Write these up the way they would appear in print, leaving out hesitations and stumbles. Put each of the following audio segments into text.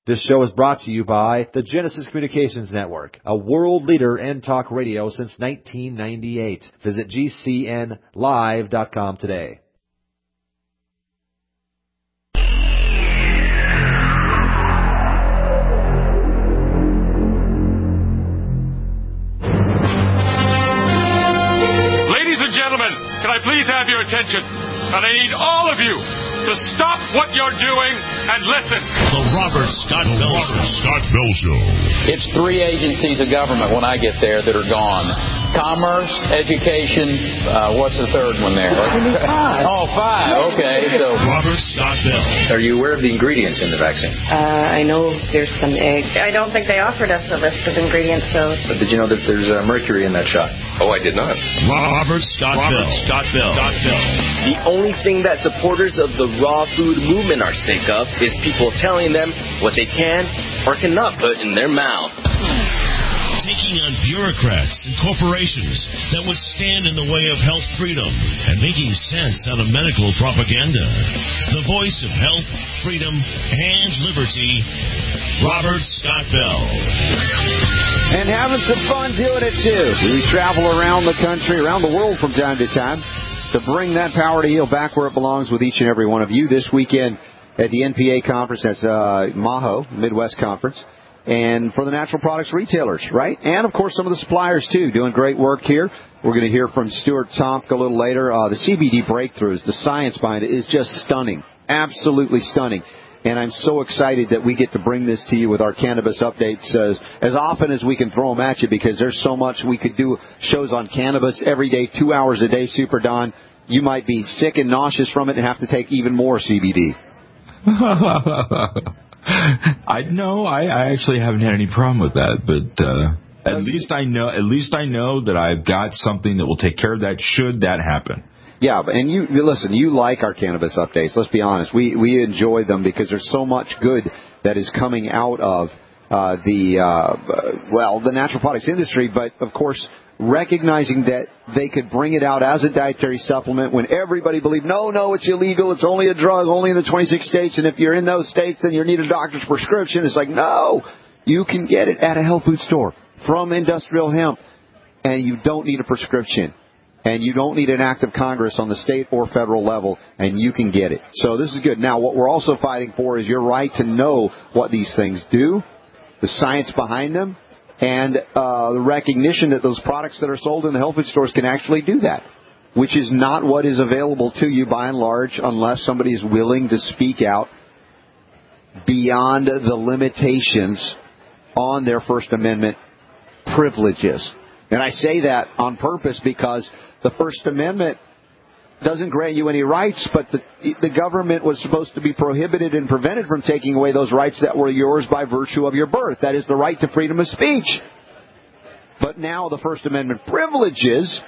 This show is brought to you by the Genesis Communications Network, a world leader in talk radio since 1998. Visit GCNlive.com today. Ladies and gentlemen, can I please have your attention? And I need all of you to stop what you're doing and listen. The Robert Scott Bell Show. It's 3 agencies of government when I get there that are gone. Commerce, education, what's the third one there? Oh, 5. Okay. So Robert Scott Bell. Are you aware of the ingredients in the vaccine? I know there's some egg. I don't think they offered us a list of ingredients, so... But did you know that there's mercury in that shot? Oh, I did not. Robert Scott Bell. The only thing that supporters of the raw food movement are sick of is people telling them what they can or cannot put in their mouth. Taking on bureaucrats and corporations that would stand in the way of health freedom and making sense out of medical propaganda. The voice of health, freedom, and liberty, Robert Scott Bell. And having some fun doing it, too. We travel around the country, around the world from time to time, to bring that power to heal back where it belongs with each and every one of you. This weekend at the NPA conference, that's MAHO, Midwest Conference, and for the natural products retailers, right? And, of course, some of the suppliers, too, doing great work here. We're going to hear from Stuart Tomk a little later. The CBD breakthroughs, the science behind it is just stunning, absolutely stunning. And I'm so excited that we get to bring this to you with our cannabis updates as often as we can throw them at you, because there's so much we could do shows on cannabis every day, 2 hours a day, Super Don. You might be sick and nauseous from it and have to take even more CBD. I actually haven't had any problem with that, but at least I know that I've got something that will take care of that should that happen. Yeah, and you listen, you like our cannabis updates. Let's be honest. We enjoy them because there's so much good that is coming out of the natural products industry, but of course recognizing that they could bring it out as a dietary supplement when everybody believed, no, it's illegal, it's only a drug, only in the 26 states, and if you're in those states, then you need a doctor's prescription. It's like, no, you can get it at a health food store from Industrial Hemp, and you don't need a prescription, and you don't need an act of Congress on the state or federal level, and you can get it. So this is good. Now, what we're also fighting for is your right to know what these things do, the science behind them, and the recognition that those products that are sold in the health food stores can actually do that, which is not what is available to you by and large unless somebody is willing to speak out beyond the limitations on their First Amendment privileges. And I say that on purpose because the First Amendment doesn't grant you any rights, but the government was supposed to be prohibited and prevented from taking away those rights that were yours by virtue of your birth. That is the right to freedom of speech. But now the First Amendment privileges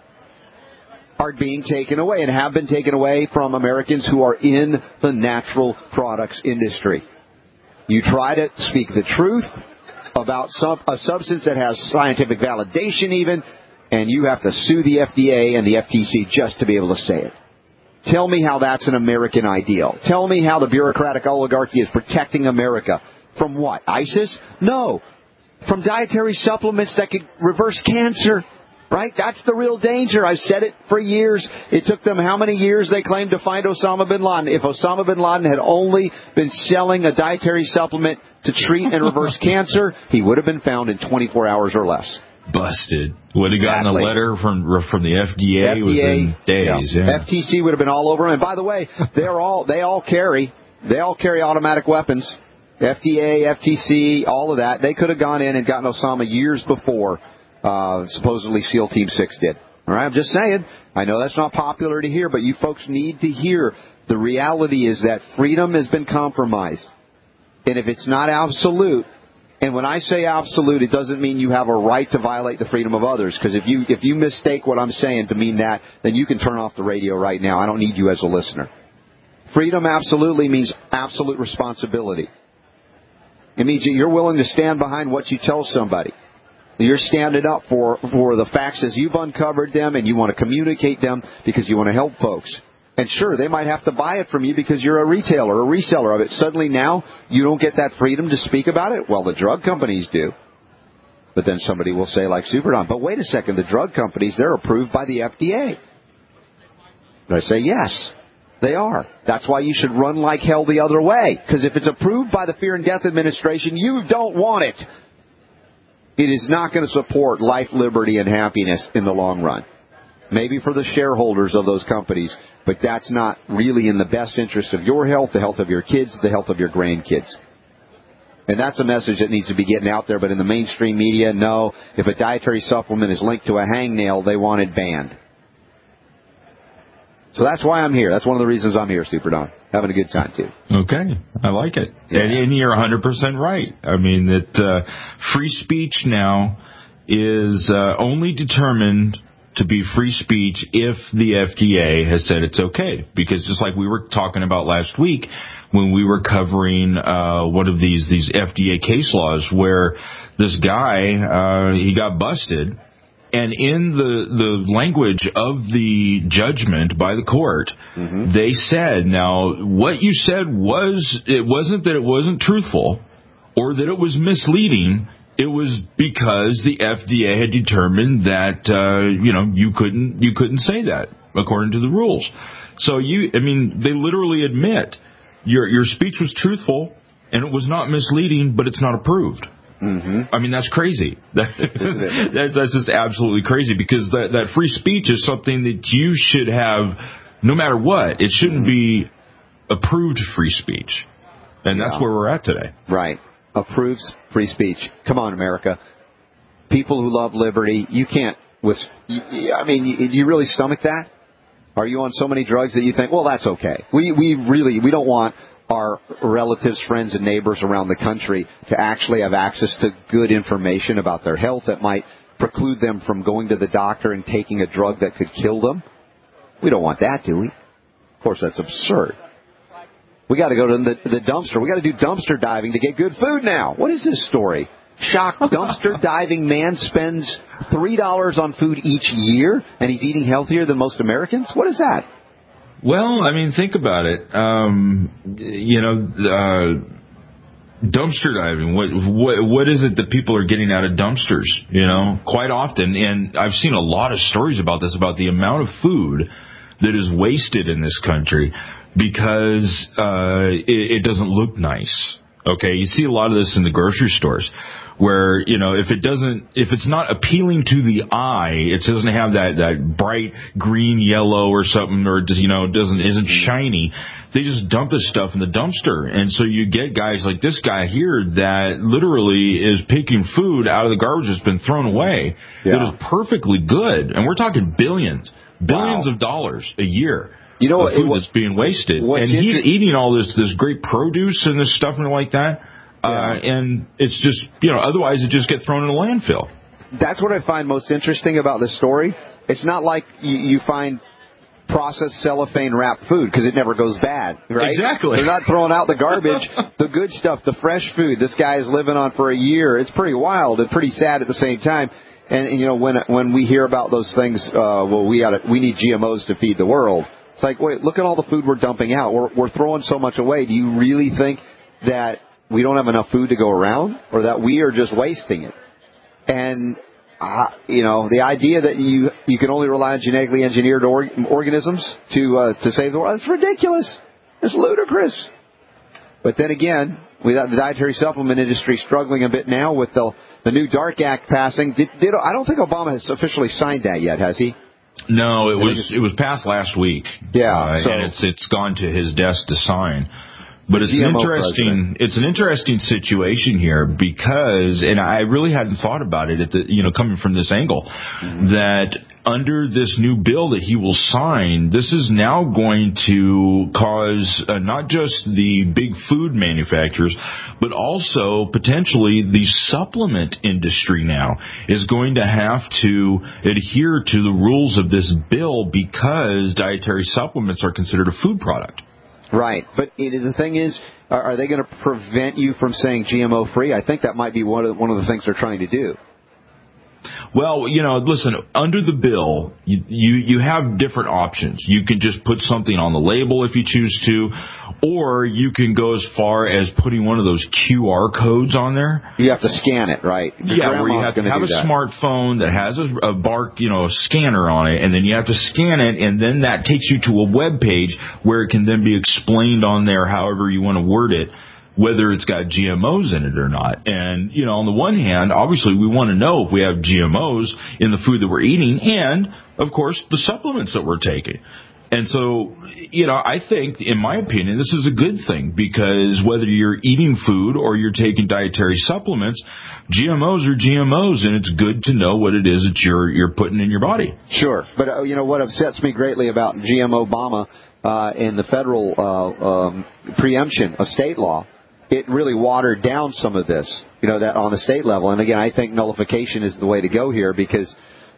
are being taken away and have been taken away from Americans who are in the natural products industry. You try to speak the truth about a substance that has scientific validation even, and you have to sue the FDA and the FTC just to be able to say it. Tell me how that's an American ideal. Tell me how the bureaucratic oligarchy is protecting America. From what? ISIS? No. From dietary supplements that could reverse cancer. Right? That's the real danger. I've said it for years. It took them how many years they claimed to find Osama bin Laden? If Osama bin Laden had only been selling a dietary supplement to treat and reverse cancer, he would have been found in 24 hours or less. Busted. Would have gotten a letter from the FDA within days. Yeah. FTC would have been all over him. And by the way, they all carry automatic weapons. FDA, FTC, all of that. They could have gone in and gotten Osama years before supposedly SEAL Team 6 did. All right, I'm just saying. I know that's not popular to hear, but you folks need to hear the reality is that freedom has been compromised. And if it's not absolute, and when I say absolute, it doesn't mean you have a right to violate the freedom of others. Because if you mistake what I'm saying to mean that, then you can turn off the radio right now. I don't need you as a listener. Freedom absolutely means absolute responsibility. It means that you're willing to stand behind what you tell somebody. You're standing up for the facts as you've uncovered them, and you want to communicate them because you want to help folks. And sure, they might have to buy it from you because you're a retailer or a reseller of it. Suddenly now you don't get that freedom to speak about it? Well, the drug companies do. But then somebody will say, like Super Don, but wait a second, the drug companies, they're approved by the FDA. And I say, yes, they are. That's why you should run like hell the other way. Because if it's approved by the Fear and Death Administration, you don't want it. It is not going to support life, liberty, and happiness in the long run. Maybe for the shareholders of those companies, but that's not really in the best interest of your health, the health of your kids, the health of your grandkids. And that's a message that needs to be getting out there. But in the mainstream media, no. If a dietary supplement is linked to a hangnail, they want it banned. So that's why I'm here. That's one of the reasons I'm here, Super Don. Having a good time, too. Okay. I like it. Yeah. And you're 100% right. I mean, that free speech now is only determined to be free speech if the FDA has said it's okay. Because just like we were talking about last week when we were covering one of these FDA case laws where this guy, he got busted. And in the language of the judgment by the court, they said, now, what you said it wasn't that it wasn't truthful or that it was misleading. It was because the FDA had determined that, you couldn't say that according to the rules. So they literally admit your speech was truthful and it was not misleading, but it's not approved. I mean, that's crazy. That's just absolutely crazy because that free speech is something that you should have no matter what. It shouldn't be approved free speech. And that's where we're at today. Right. Approves free speech. Come on, America. People who love liberty, you can't... you really stomach that? Are you on so many drugs that you think, well, that's okay? We don't want our relatives, friends, and neighbors around the country to actually have access to good information about their health that might preclude them from going to the doctor and taking a drug that could kill them. We don't want that, do we? Of course, that's absurd. We got to go to the dumpster. We got to do dumpster diving to get good food now. What is this story? Shocked dumpster diving man spends $3 on food each year, and he's eating healthier than most Americans? What is that? Well, I mean, think about it. Dumpster diving. What is it that people are getting out of dumpsters? Quite often, and I've seen a lot of stories about this, about the amount of food that is wasted in this country because it doesn't look nice. Okay, you see a lot of this in the grocery stores, where if it's not appealing to the eye, it doesn't have that bright green, yellow, or something, or isn't shiny. They just dump this stuff in the dumpster, and so you get guys like this guy here that literally is picking food out of the garbage that's been thrown away that is perfectly good, and we're talking billions of dollars a year. Of food that's being wasted, and he's eating all this great produce and this stuff and like that. And it's just, otherwise it just gets thrown in a landfill. That's what I find most interesting about this story. It's not like you find processed cellophane wrapped food because it never goes bad, right? Exactly. They're not throwing out the garbage, the good stuff, the fresh food this guy is living on for a year. It's pretty wild and pretty sad at the same time. And when we hear about those things, we need GMOs to feed the world. It's like, wait, look at all the food we're dumping out. We're throwing so much away. Do you really think that we don't have enough food to go around, or that we are just wasting it? And, the idea that you can only rely on genetically engineered organisms to save the world, that's ridiculous. It's ludicrous. But then again, without the dietary supplement industry struggling a bit now with the new DARK Act passing, I don't think Obama has officially signed that yet, has he? No, it was passed last week. Yeah, and it's gone to his desk to sign. But it's an interesting situation here because, and I really hadn't thought about it coming from this angle, that under this new bill that he will sign, this is now going to cause not just the big food manufacturers, but also potentially the supplement industry now is going to have to adhere to the rules of this bill because dietary supplements are considered a food product. Right. But the thing is, are they going to prevent you from saying GMO free? I think that might be one of the things they're trying to do. Well, listen, under the bill, you have different options. You can just put something on the label if you choose to, or you can go as far as putting one of those QR codes on there. You have to scan it, right? Where you have to have a smartphone that has a scanner on it, and then you have to scan it, and then that takes you to a web page where it can then be explained on there however you want to word it, whether it's got GMOs in it or not. And, on the one hand, obviously we want to know if we have GMOs in the food that we're eating and, of course, the supplements that we're taking. And so, I think, in my opinion, this is a good thing because whether you're eating food or you're taking dietary supplements, GMOs are GMOs, and it's good to know what it is that you're putting in your body. Sure. But, what upsets me greatly about GM Obama and the federal preemption of state law, it really watered down some of this, that on the state level. And again, I think nullification is the way to go here because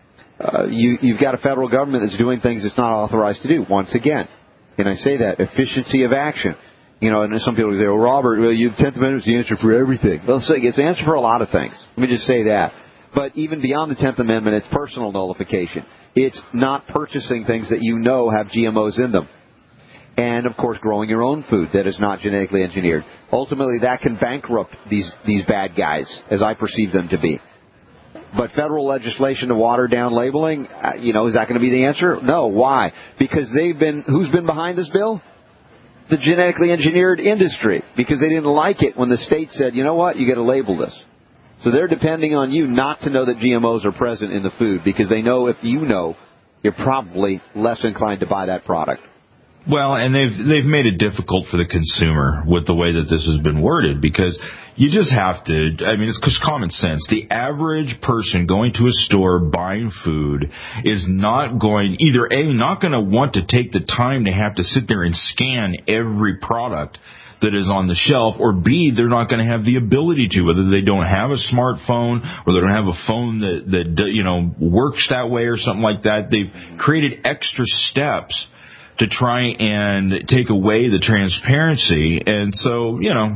you've got a federal government that's doing things it's not authorized to do. Once again, and I say that, efficiency of action. And some people say, well, Robert, the 10th Amendment is the answer for everything. Well, it's the answer for a lot of things. Let me just say that. But even beyond the 10th Amendment, it's personal nullification. It's not purchasing things that have GMOs in them. And, of course, growing your own food that is not genetically engineered. Ultimately, that can bankrupt these bad guys, as I perceive them to be. But federal legislation to water down labeling, is that going to be the answer? No. Why? Because who's been behind this bill? The genetically engineered industry. Because they didn't like it when the state said, you know what, you got to label this. So they're depending on you not to know that GMOs are present in the food because they know if you're probably less inclined to buy that product. Well, and they've made it difficult for the consumer with the way that this has been worded because you just have to, it's just common sense. The average person going to a store buying food is not going to want to take the time to have to sit there and scan every product that is on the shelf, or B, they're not going to have the ability to, whether they don't have a smartphone or they don't have a phone that works that way or something like that. They've created extra steps to try and take away the transparency. And so,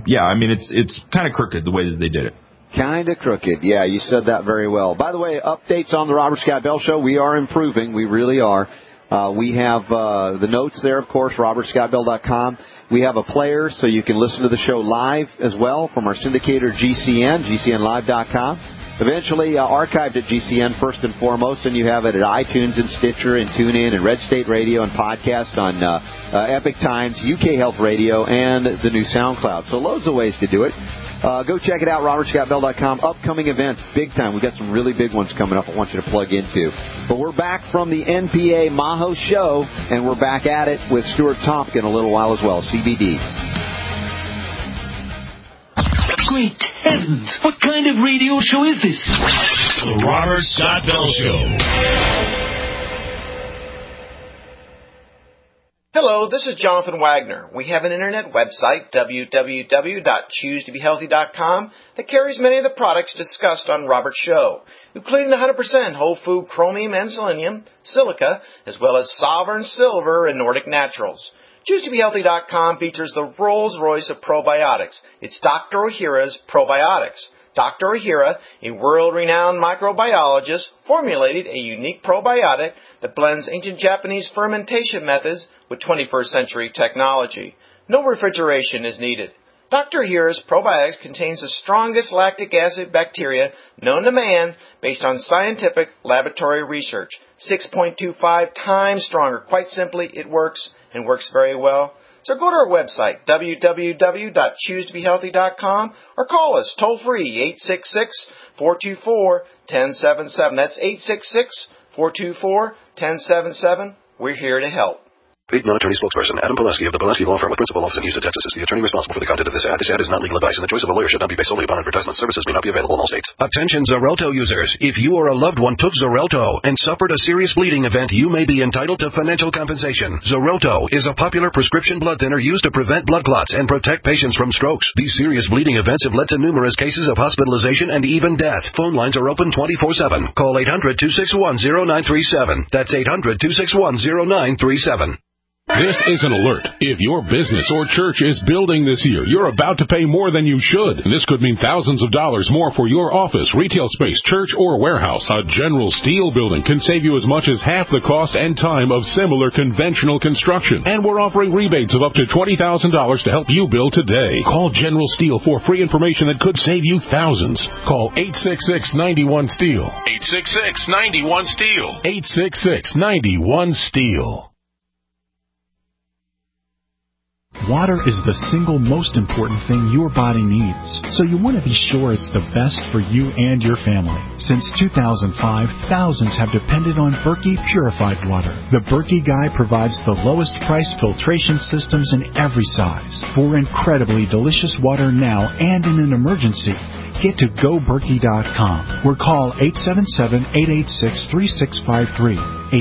it's kind of crooked the way that they did it. Kind of crooked. Yeah, you said that very well. By the way, updates on the Robert Scott Bell Show. We are improving. We really are. We have the notes there, of course, robertscottbell.com. We have a player so you can listen to the show live as well from our syndicator GCN, GCNlive.com. Eventually archived at GCN first and foremost, and you have it at iTunes and Stitcher and TuneIn and Red State Radio and podcast on Epic Times, UK Health Radio, and the new SoundCloud. So loads of ways to do it. Go check it out, robertscottbell.com. Upcoming events, big time. We've got some really big ones coming up I want you to plug into. But we're back from the NPA Maho show, and we're back at it with Stuart Tompkin a little while as well, CBD. Great heavens! What kind of radio show is this? The Robert Scott Bell Show. Hello, this is Jonathan Wagner. We have an internet website, www.choosetobehealthy.com, that carries many of the products discussed on Robert's show, including 100% whole food chromium and selenium, silica, as well as Sovereign Silver and Nordic Naturals. ChooseToBeHealthy.com features the Rolls-Royce of probiotics. It's Dr. Ohhira's Probiotics. Dr. Ohhira, a world-renowned microbiologist, formulated a unique probiotic that blends ancient Japanese fermentation methods with 21st century technology. No refrigeration is needed. Dr. Ohhira's Probiotics contains the strongest lactic acid bacteria known to man based on scientific laboratory research. 6.25 times stronger. Quite simply, it works and works very well. So go to our website, www.choosetobehealthy.com, or call us toll-free, 866-424-1077. That's 866-424-1077. We're here to help. Paid non-attorney spokesperson Adam Pulaski of the Pulaski Law Firm with principal office in Houston, Texas is the attorney responsible for the content of this ad. This ad is not legal advice, and the choice of a lawyer should not be based solely upon advertisement. Services may not be available in all states. Attention Xarelto users. If you or a loved one took Xarelto and suffered a serious bleeding event, you may be entitled to financial compensation. Xarelto is a popular prescription blood thinner used to prevent blood clots and protect patients from strokes. These serious bleeding events have led to numerous cases of hospitalization and even death. Phone lines are open 24/7. Call 800-261-0937. That's 800-261-0937. This is an alert. If your business or church is building this year, you're about to pay more than you should. This could mean thousands of dollars more for your office, retail space, church, or warehouse. A General Steel building can save you as much as half the cost and time of similar conventional construction. And we're offering rebates of up to $20,000 to help you build today. Call General Steel for free information that could save you thousands. Call 866-91-STEEL. 866-91-STEEL. 866-91-STEEL. Water is the single most important thing your body needs, so you want to be sure it's the best for you and your family. Since 2005, thousands have depended on Berkey purified water. The Berkey Guy provides the lowest price filtration systems in every size. For incredibly delicious water now and in an emergency, get to GoBerkey.com or call 877-886-3653.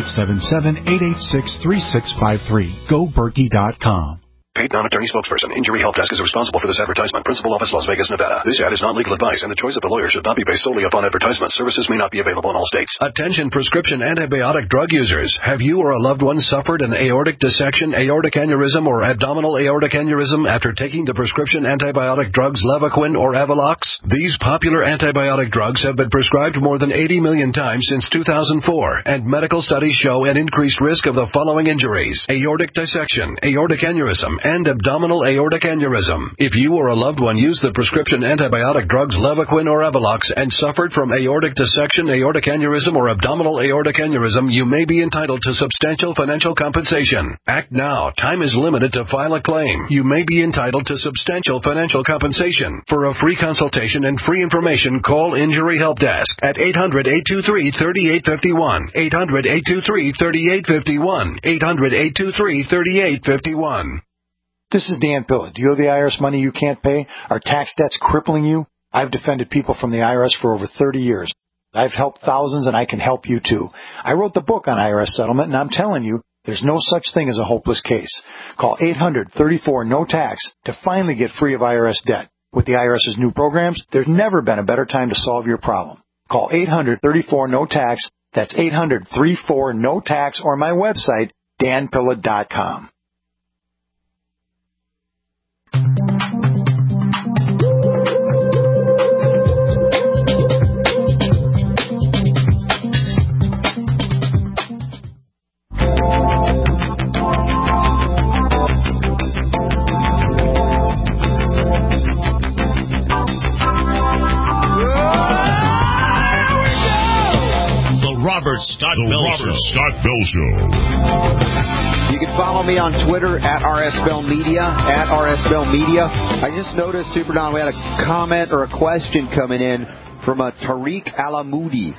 877-886-3653. GoBerkey.com. Paid non-attorney spokesperson. Injury Help Desk is responsible for this advertisement. Principal office, Las Vegas, Nevada. This ad is not legal advice, and the choice of a lawyer should not be based solely upon advertisement. Services may not be available in all states. Attention prescription antibiotic drug users. Have you or a loved one suffered an aortic dissection, aortic aneurysm, or abdominal aortic aneurysm after taking the prescription antibiotic drugs Levaquin or Avelox? These popular antibiotic drugs have been prescribed more than 80 million times since 2004, and medical studies show an increased risk of the following injuries: aortic dissection, aortic aneurysm, and abdominal aortic aneurysm. If you or a loved one used the prescription antibiotic drugs Levaquin or Avelox and suffered from aortic dissection, aortic aneurysm, or abdominal aortic aneurysm, you may be entitled to substantial financial compensation. Act now. Time is limited to file a claim. You may be entitled to substantial financial compensation. For a free consultation and free information, call Injury Help Desk at 800-823-3851. 800-823-3851. 800-823-3851. This is Dan Pilla. Do you owe the IRS money you can't pay? Are tax debts crippling you? I've defended people from the IRS for over 30 years. I've helped thousands, and I can help you too. I wrote the book on IRS settlement, and I'm telling you, there's no such thing as a hopeless case. Call 800-34-NO-TAX to finally get free of IRS debt. With the IRS's new programs, there's never been a better time to solve your problem. Call 800-34-NO-TAX. That's 800-34-NO-TAX, or my website, danpilla.com. Robert Scott Bell Show. You can follow me on Twitter at RSBellMedia, at RSBellMedia. I just noticed, Super Don, we had a comment or a question coming in from a Tariq Alamoudi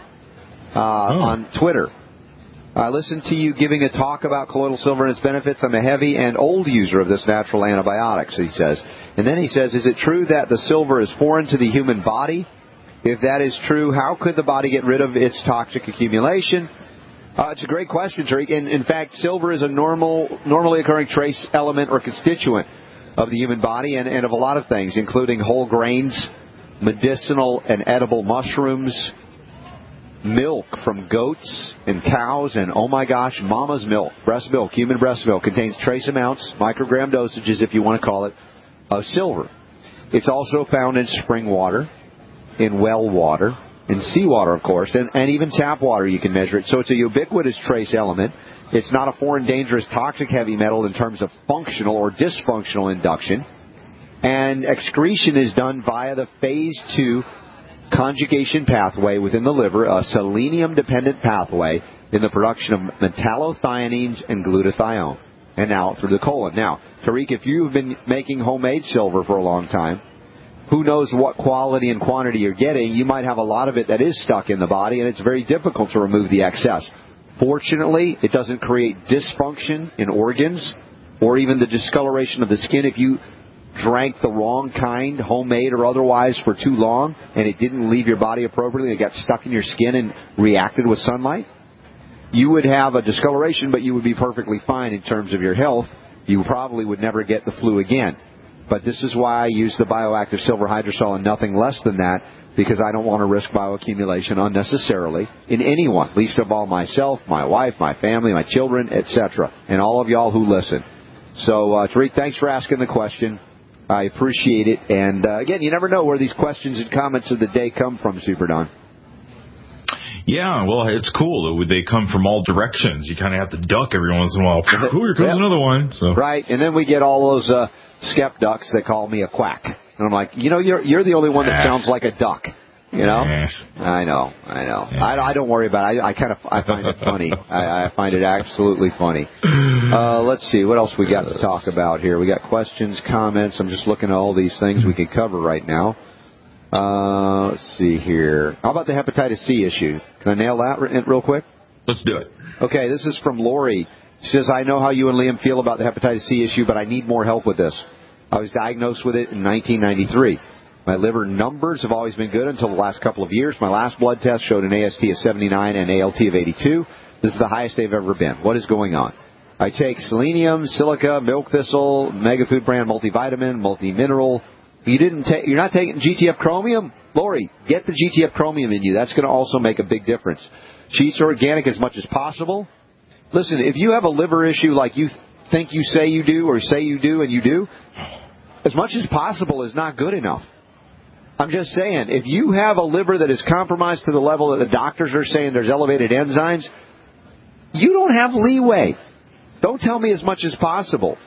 on Twitter. I listened to you giving a talk about colloidal silver and its benefits. I'm a heavy and old user of this natural antibiotics, he says. And then he says, is it true that the silver is foreign to the human body? If that is true, how could the body get rid of its toxic accumulation? It's a great question, Tariq. In fact, silver is a normally occurring trace element or constituent of the human body and of a lot of things, including whole grains, medicinal and edible mushrooms, milk from goats and cows, and, oh my gosh, mama's milk, breast milk, human breast milk, contains trace amounts, microgram dosages, if you want to call it, of silver. It's also found in spring water, in well water, in seawater, of course, and even tap water you can measure it. So it's a ubiquitous trace element. It's not a foreign, dangerous, toxic heavy metal in terms of functional or dysfunctional induction. And excretion is done via the phase 2 conjugation pathway within the liver, a selenium-dependent pathway in the production of metallothioneins and glutathione, and out through the colon. Now, Tariq, if you've been making homemade silver for a long time, who knows what quality and quantity you're getting, you might have a lot of it that is stuck in the body, and it's very difficult to remove the excess. Fortunately, it doesn't create dysfunction in organs or even the discoloration of the skin. If you drank the wrong kind, homemade or otherwise, for too long, and it didn't leave your body appropriately, it got stuck in your skin and reacted with sunlight, you would have a discoloration, but you would be perfectly fine in terms of your health. You probably would never get the flu again. But this is why I use the bioactive silver hydrosol and nothing less than that, because I don't want to risk bioaccumulation unnecessarily in anyone, least of all myself, my wife, my family, my children, etc., and all of y'all who listen. So, Tariq, thanks for asking the question. I appreciate it. And, again, you never know where these questions and comments of the day come from, Super Don. Yeah, well, it's cool. They come from all directions. You kind of have to duck every once in a while. Ooh, here comes another one. So. Right, and then we get all those skep ducks that call me a quack. And I'm like, you're the only one that sounds like a duck. You know? I know. I don't worry about it. I find it funny. I find it absolutely funny. Let's see, what else we got to talk about here? We got questions, comments. I'm just looking at all these things we can cover right now. Let's see here. How about the hepatitis C issue? Can I nail that real quick? Let's do it. Okay, this is from Lori. She says, I know how you and Liam feel about the hepatitis C issue, but I need more help with this. I was diagnosed with it in 1993. My liver numbers have always been good until the last couple of years. My last blood test showed an AST of 79 and an ALT of 82. This is the highest they've ever been. What is going on? I take selenium, silica, milk thistle, Mega Food brand multivitamin, multi-mineral. You're not taking GTF chromium? Lori, get the GTF chromium in you. That's going to also make a big difference. She eats organic as much as possible. Listen, if you have a liver issue like you think you say you do or say you do and you do, as much as possible is not good enough. I'm just saying, if you have a liver that is compromised to the level that the doctors are saying there's elevated enzymes, you don't have leeway. Don't tell me as much as possible.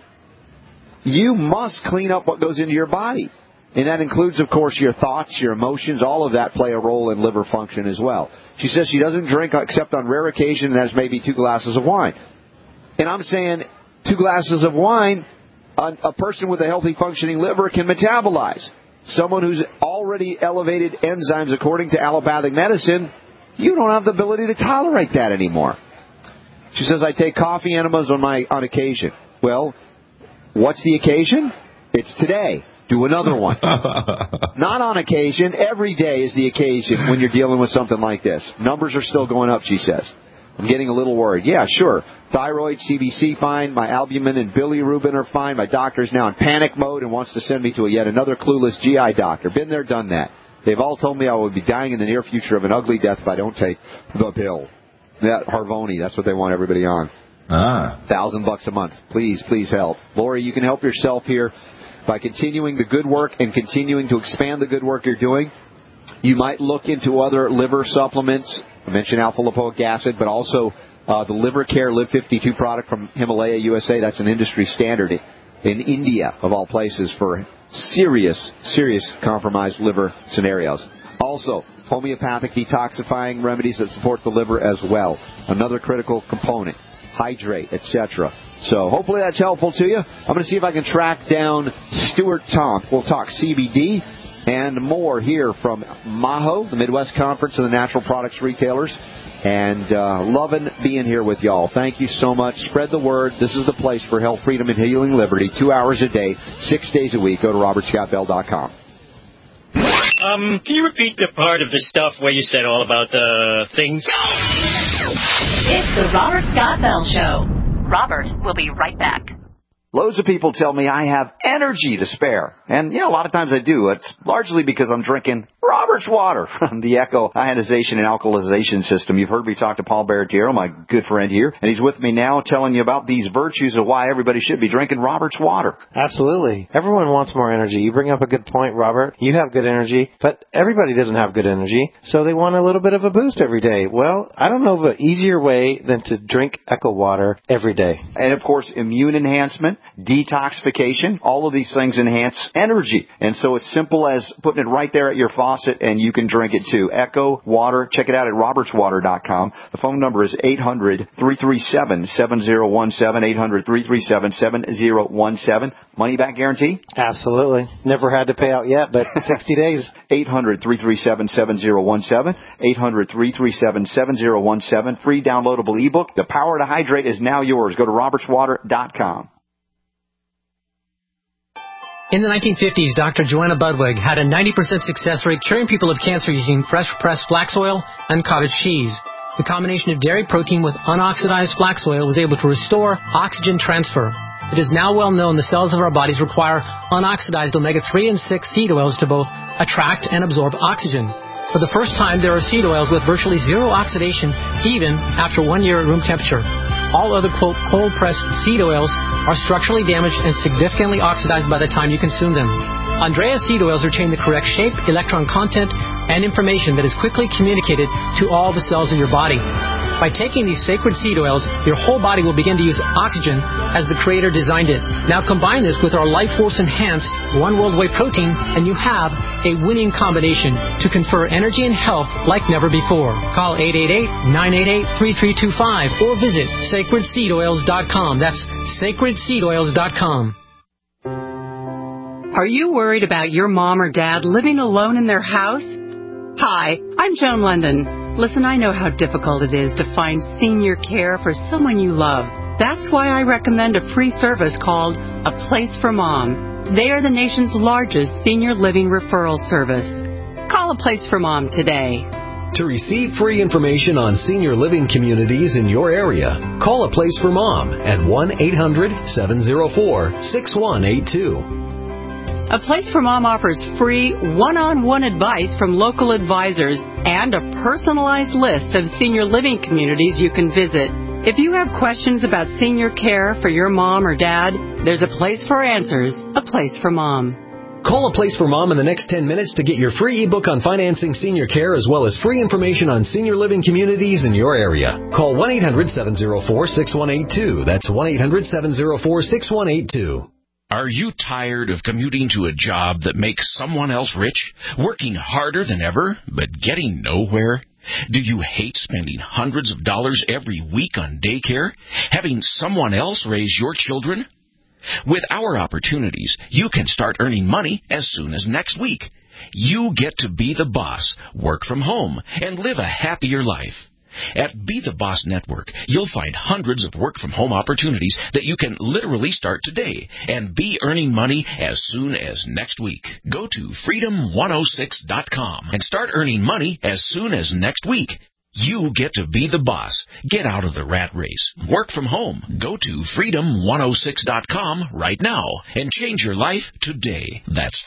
You must clean up what goes into your body. And that includes, of course, your thoughts, your emotions. All of that play a role in liver function as well. She says she doesn't drink except on rare occasion, and that's maybe 2 glasses of wine. And I'm saying 2 glasses of wine, a person with a healthy functioning liver can metabolize. Someone who's already elevated enzymes according to allopathic medicine, you don't have the ability to tolerate that anymore. She says, I take coffee enemas on occasion. Well, what's the occasion? It's today. Do another one. Not on occasion. Every day is the occasion when you're dealing with something like this. Numbers are still going up, she says. I'm getting a little worried. Yeah, sure. Thyroid, CBC, fine. My albumin and bilirubin are fine. My doctor's now in panic mode and wants to send me to yet another clueless GI doctor. Been there, done that. They've all told me I will be dying in the near future of an ugly death if I don't take the pill. That Harvoni, that's what they want everybody on. $1,000 a month. Please help. Lori, you can help yourself here by continuing the good work and continuing to expand the good work you're doing. You might look into other liver supplements. I mentioned alpha-lipoic acid, but also the Liver Care Live 52 product from Himalaya USA. That's an industry standard in India, of all places, for serious compromised liver scenarios. Also, homeopathic detoxifying remedies that support the liver as well. Another critical component. Hydrate, etc. So hopefully that's helpful to you. I'm going to see if I can track down Stuart Tomp. We'll talk CBD and more here from MAHO, the Midwest Conference of the Natural Products Retailers. And loving being here with y'all. Thank you so much. Spread the word. This is the place for health, freedom, and healing liberty. 2 hours a day, 6 days a week. Go to robertscottbell.com. Can you repeat the part of the stuff where you said all about the things? It's the Robert Scott Bell Show. Robert will be right back. Loads of people tell me I have energy to spare. And, a lot of times I do. It's largely because I'm drinking Robert's water from the Echo ionization and alkalization system. You've heard me talk to Paul Baratiero, my good friend here, and he's with me now telling you about these virtues of why everybody should be drinking Robert's water. Absolutely. Everyone wants more energy. You bring up a good point, Robert. You have good energy, but everybody doesn't have good energy, so they want a little bit of a boost every day. Well, I don't know of an easier way than to drink Echo water every day. And, of course, immune enhancement, detoxification, all of these things enhance energy. And so it's simple as putting it right there at your faucet, and you can drink it too. Echo Water. Check it out at robertswater.com. The phone number is 800-337-7017, 800-337-7017. Money back guarantee? Absolutely. Never had to pay out yet, but 60 days. 800-337-7017, 800-337-7017. Free downloadable ebook. The Power to Hydrate is now yours. Go to robertswater.com. In the 1950s, Dr. Joanna Budwig had a 90% success rate curing people of cancer using fresh-pressed flax oil and cottage cheese. The combination of dairy protein with unoxidized flax oil was able to restore oxygen transfer. It is now well known the cells of our bodies require unoxidized omega-3 and 6 seed oils to both attract and absorb oxygen. For the first time, there are seed oils with virtually zero oxidation, even after 1 year at room temperature. All other cold-pressed seed oils are structurally damaged and significantly oxidized by the time you consume them. Andrea seed oils retain the correct shape, electron content, and information that is quickly communicated to all the cells of your body. By taking these sacred seed oils, your whole body will begin to use oxygen as the Creator designed it. Now combine this with our Life Force Enhanced One World Whey protein, and you have a winning combination to confer energy and health like never before. Call 888-988-3325 or visit sacredseedoils.com. That's sacredseedoils.com. Are you worried about your mom or dad living alone in their house? Hi, I'm Joan London. Listen, I know how difficult it is to find senior care for someone you love. That's why I recommend a free service called A Place for Mom. They are the nation's largest senior living referral service. Call A Place for Mom today. To receive free information on senior living communities in your area, call A Place for Mom at 1-800-704-6182. A Place for Mom offers free one-on-one advice from local advisors and a personalized list of senior living communities you can visit. If you have questions about senior care for your mom or dad, there's a place for answers, A Place for Mom. Call A Place for Mom in the next 10 minutes to get your free ebook on financing senior care as well as free information on senior living communities in your area. Call 1-800-704-6182. That's 1-800-704-6182. Are you tired of commuting to a job that makes someone else rich, working harder than ever, but getting nowhere? Do you hate spending hundreds of dollars every week on daycare, having someone else raise your children? With our opportunities, you can start earning money as soon as next week. You get to be the boss, work from home, and live a happier life. At Be the Boss Network, you'll find hundreds of work-from-home opportunities that you can literally start today and be earning money as soon as next week. Go to freedom106.com and start earning money as soon as next week. You get to be the boss. Get out of the rat race. Work from home. Go to freedom106.com right now and change your life today. That's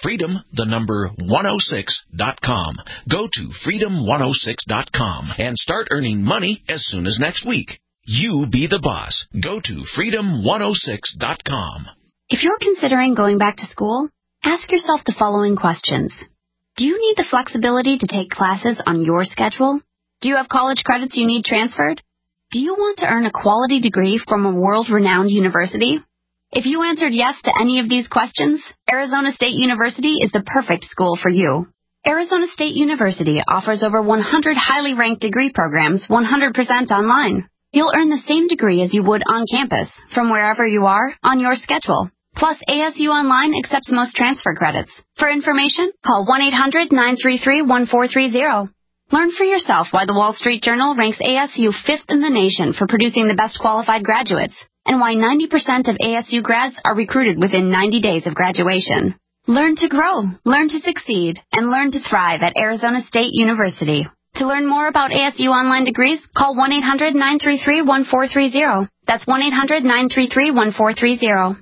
freedom106.com. Go to freedom106.com and start earning money as soon as next week. You be the boss. Go to freedom106.com. If you're considering going back to school, ask yourself the following questions. Do you need the flexibility to take classes on your schedule? Do you have college credits you need transferred? Do you want to earn a quality degree from a world-renowned university? If you answered yes to any of these questions, Arizona State University is the perfect school for you. Arizona State University offers over 100 highly ranked degree programs 100% online. You'll earn the same degree as you would on campus, from wherever you are, on your schedule. Plus, ASU Online accepts most transfer credits. For information, call 1-800-933-1430. Learn for yourself why the Wall Street Journal ranks ASU 5th in the nation for producing the best qualified graduates, and why 90% of ASU grads are recruited within 90 days of graduation. Learn to grow, learn to succeed, and learn to thrive at Arizona State University. To learn more about ASU online degrees, call 1-800-933-1430. That's 1-800-933-1430.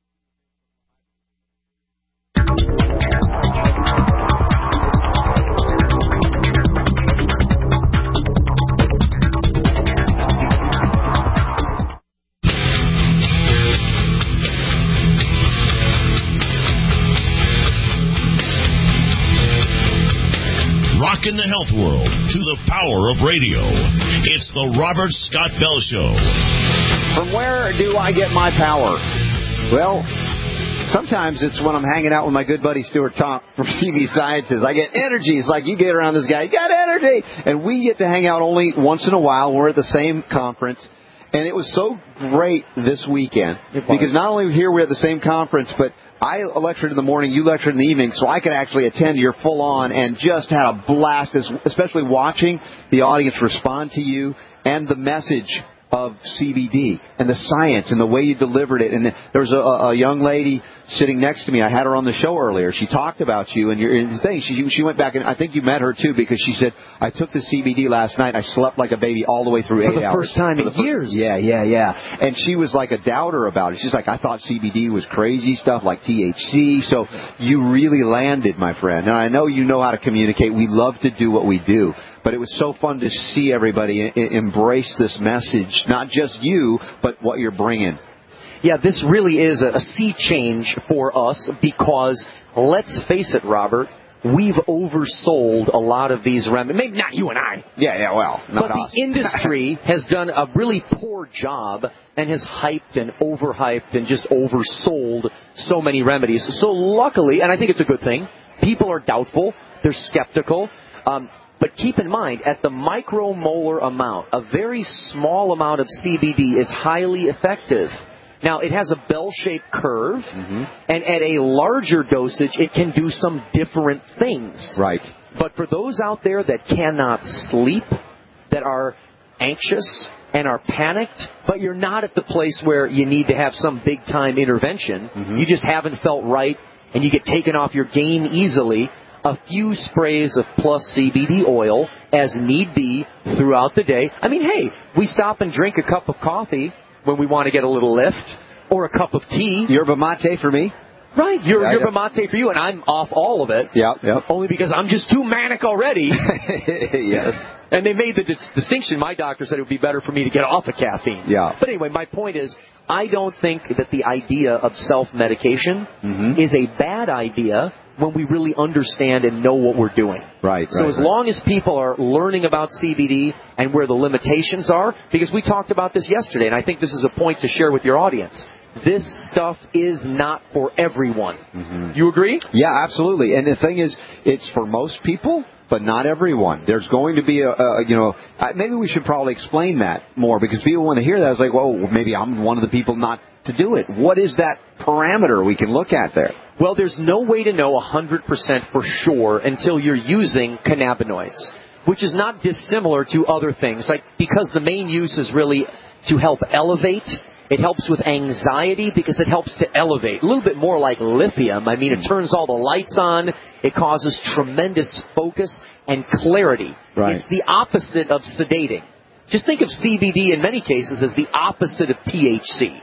Rockin' the health world to the power of radio. It's the Robert Scott Bell Show. From where do I get my power? Well, sometimes it's when I'm hanging out with my good buddy Stuart Tomp from CV Sciences. I get energy. It's like you get around this guy, you got energy. And we get to hang out only once in a while. We're at the same conference. And it was so great this weekend because not only here we're at the same conference, but I lectured in the morning, you lectured in the evening, so I could actually attend your full-on and just had a blast, especially watching the audience respond to you and the message of CBD and the science and the way you delivered it. And there was a young lady sitting next to me. I had her on the show earlier. She talked about you and your thing. She went back, and I think you met her too, because she said, I took the CBD last night. I slept like a baby all the way through 8 hours. For the first time in years. Yeah. And she was like a doubter about it. She's like, I thought CBD was crazy stuff like THC. So you really landed, my friend. And I know you know how to communicate. We love to do what we do. But it was so fun to see everybody embrace this message, not just you, but what you're bringing. Yeah, this really is a sea change for us because, let's face it, Robert, we've oversold a lot of these remedies. Maybe not you and I. Yeah, well, not but us. The industry has done a really poor job and has hyped and overhyped and just oversold so many remedies. So luckily, and I think it's a good thing, people are doubtful, they're skeptical. But keep in mind, at the micromolar amount, a very small amount of CBD is highly effective. Now, it has a bell-shaped curve, and at a larger dosage, it can do some different things. Right. But for those out there that cannot sleep, that are anxious and are panicked, but you're not at the place where you need to have some big-time intervention, you just haven't felt right, and you get taken off your game easily, a few sprays of Plus CBD oil as need be throughout the day. I mean, hey, we stop and drink a cup of coffee when we want to get a little lift, or a cup of tea. Yerba mate for me. Right, yerba mate for you, and I'm off all of it. Yep. Only because I'm just too manic already. Yes. And they made the distinction. My doctor said it would be better for me to get off of caffeine. Yeah. But anyway, my point is, I don't think that the idea of self-medication is a bad idea when we really understand and know what we're doing. Right. So as long as people are learning about CBD and where the limitations are, because we talked about this yesterday, and I think this is a point to share with your audience. This stuff is not for everyone. You agree? Yeah, absolutely. And the thing is, it's for most people, but not everyone. There's going to be maybe we should probably explain that more, because people want to hear that. It's like, well, maybe I'm one of the people not to do it. What is that parameter we can look at there? Well, there's no way to know 100% for sure until you're using cannabinoids, which is not dissimilar to other things. Like, because the main use is really to help elevate. It helps with anxiety because it helps to elevate. A little bit more like lithium. I mean, it turns all the lights on. It causes tremendous focus and clarity. Right. It's the opposite of sedating. Just think of CBD in many cases as the opposite of THC.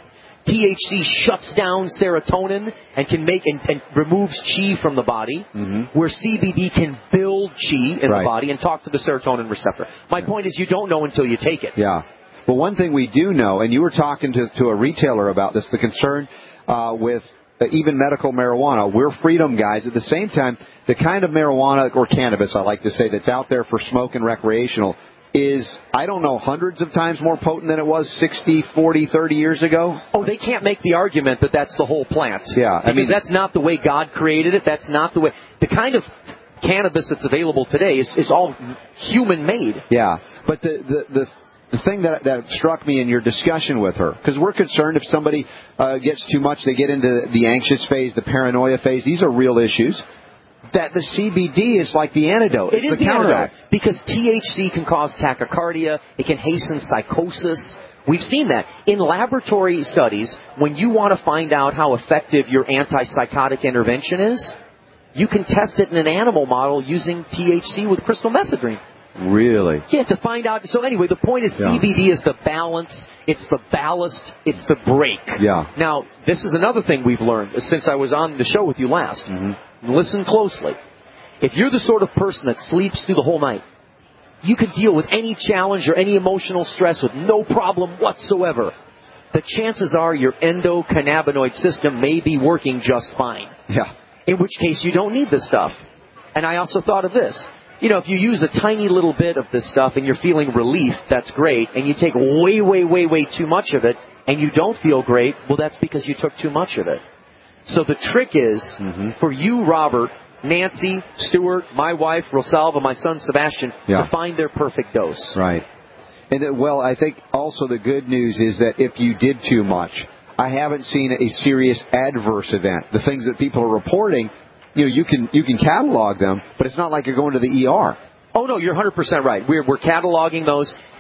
THC shuts down serotonin and can make and removes chi from the body, where CBD can build chi in the body and talk to the serotonin receptor. My point is, you don't know until you take it. Yeah. Well, one thing we do know, and you were talking to a retailer about this, the concern with even medical marijuana. We're freedom guys. At the same time, the kind of marijuana, or cannabis, I like to say, that's out there for smoke and recreational is, I don't know, hundreds of times more potent than it was 60, 40, 30 years ago? Oh, they can't make the argument that that's the whole plant. Yeah. Because that's not the way God created it. That's not the way. The kind of cannabis that's available today is all human-made. Yeah. But the thing that struck me in your discussion with her, because we're concerned if somebody gets too much, they get into the anxious phase, the paranoia phase. These are real issues. That the CBD is like the antidote. It is the antidote, because THC can cause tachycardia. It can hasten psychosis. We've seen that. In laboratory studies, when you want to find out how effective your antipsychotic intervention is, you can test it in an animal model using THC with crystal methadone. Really? Yeah, to find out. So anyway, the point is CBD is the balance, it's the ballast, it's the brake. Yeah. Now, this is another thing we've learned since I was on the show with you last. Listen closely. If you're the sort of person that sleeps through the whole night, you can deal with any challenge or any emotional stress with no problem whatsoever. The chances are your endocannabinoid system may be working just fine. Yeah. In which case you don't need this stuff. And I also thought of this. You know, if you use a tiny little bit of this stuff and you're feeling relief, that's great. And you take way, way, way, way too much of it and you don't feel great, well, that's because you took too much of it. So the trick is, for you, Robert, Nancy, Stuart, my wife, Rosalva, my son, Sebastian, to find their perfect dose. Right. And well, I think also the good news is that if you did too much, I haven't seen a serious adverse event. The things that people are reporting, you can catalog them, but it's not like you're going to the ER. Oh, no, you're 100% right. We're cataloging those.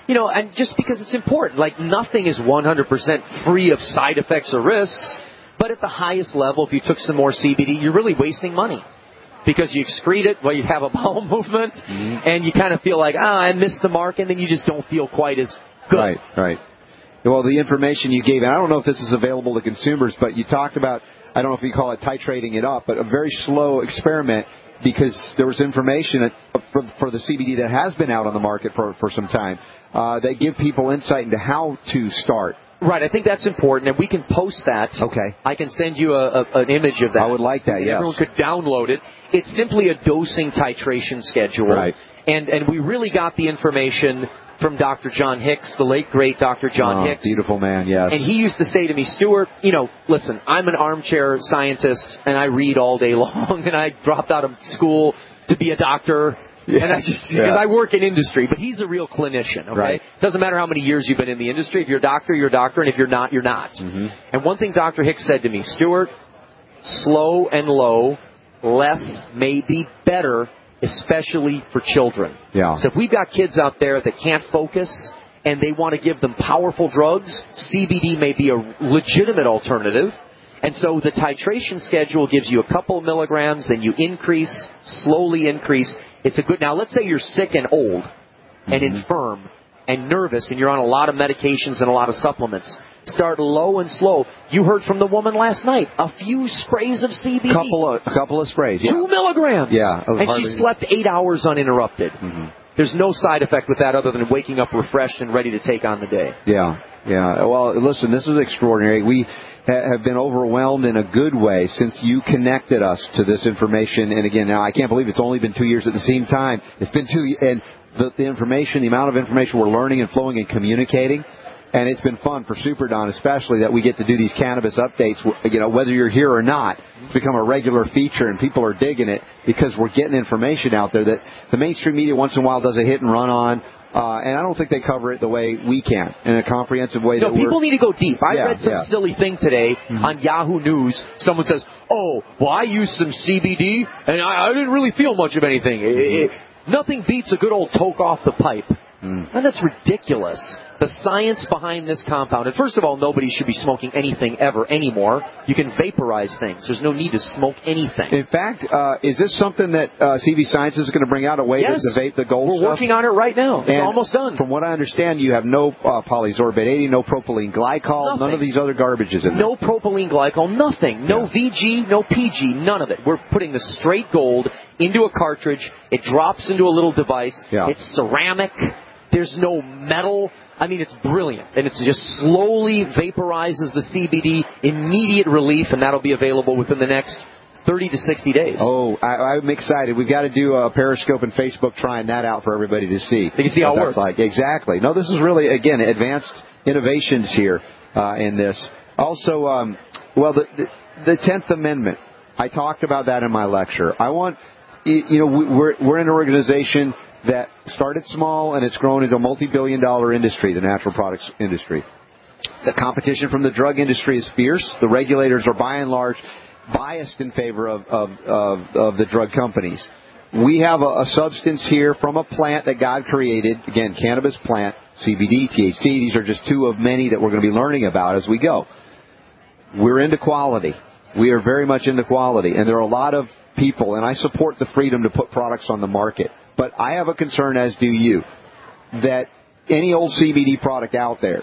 and just because it's important. Like, nothing is 100% free of side effects or risks. But at the highest level, if you took some more CBD, you're really wasting money. Because you excrete it while you have a bowel movement, and you kind of feel like, I missed the mark, and then you just don't feel quite as good. Right. Well, the information you gave, and I don't know if this is available to consumers, but you talked about, I don't know if you call it titrating it up, but a very slow experiment, because there was information for the CBD that has been out on the market for some time that give people insight into how to start. Right, I think that's important, and we can post that. Okay. I can send you an image of that. I would like that, yes. Everyone could download it. It's simply a dosing titration schedule. Right. And we really got the information from Dr. John Hicks, the late, great Dr. John Hicks. Beautiful man, yes. And he used to say to me, Stuart, listen, I'm an armchair scientist, and I read all day long, and I dropped out of school to be a doctor. Yeah. And because I work in industry, but he's a real clinician, okay? Right. Doesn't matter how many years you've been in the industry. If you're a doctor, you're a doctor, and if you're not, you're not. And one thing Dr. Hicks said to me, Stuart, slow and low, less may be better, especially for children. Yeah. So if we've got kids out there that can't focus and they want to give them powerful drugs, CBD may be a legitimate alternative. And so the titration schedule gives you a couple of milligrams, then you increase, slowly increase. It's a good, now let's say you're sick and old and infirm and nervous and you're on a lot of medications and a lot of supplements. Start low and slow. You heard from the woman last night, a few sprays of CBD. A couple of sprays. Yeah. 2 milligrams. Yeah. And she slept 8 hours uninterrupted. There's no side effect with that other than waking up refreshed and ready to take on the day. Yeah. Well, listen, this is extraordinary. We have been overwhelmed in a good way since you connected us to this information. And again, now I can't believe it's only been 2 years at the same time. It's been 2 years, and the information, the amount of information we're learning and flowing and communicating. And it's been fun for Super Don, especially that we get to do these cannabis updates, whether you're here or not. It's become a regular feature, and people are digging it because we're getting information out there that the mainstream media once in a while does a hit and run on. And I don't think they cover it the way we can, in a comprehensive way. No, people need to go deep. I read some silly thing today on Yahoo News. Someone says, I used some CBD, and I didn't really feel much of anything. Nothing beats a good old toke off the pipe. And that's ridiculous. The science behind this compound. And first of all, nobody should be smoking anything ever anymore. You can vaporize things. There's no need to smoke anything. In fact, is this something that CV Sciences is going to bring out, a way to vape the gold stuff? We're working on it right now. It's almost done. From what I understand, you have no polysorbate 80, no propylene glycol, none of these other garbages in there. No propylene glycol, nothing. No VG, no PG, none of it. We're putting the straight gold into a cartridge. It drops into a little device. It's ceramic. There's no metal. I mean, it's brilliant. And it just slowly vaporizes the CBD, immediate relief, and that'll be available within the next 30 to 60 days. I'm excited. We've got to do a Periscope and Facebook trying that out for everybody to see. They can see how it works. Like. Exactly. No, this is really, again, advanced innovations here in this. Also, the 10th Amendment. I talked about that in my lecture. I want, we're an organization that started small and it's grown into a multi-billion-dollar industry, the natural products industry. The competition from the drug industry is fierce. The regulators are by and large biased in favor of the drug companies. We have a substance here from a plant that God created, again, cannabis plant, CBD, THC. These are just two of many that we're going to be learning about as we go. We're into quality. We are very much into quality. And there are a lot of people, and I support the freedom to put products on the market. But I have a concern, as do you, that any old CBD product out there,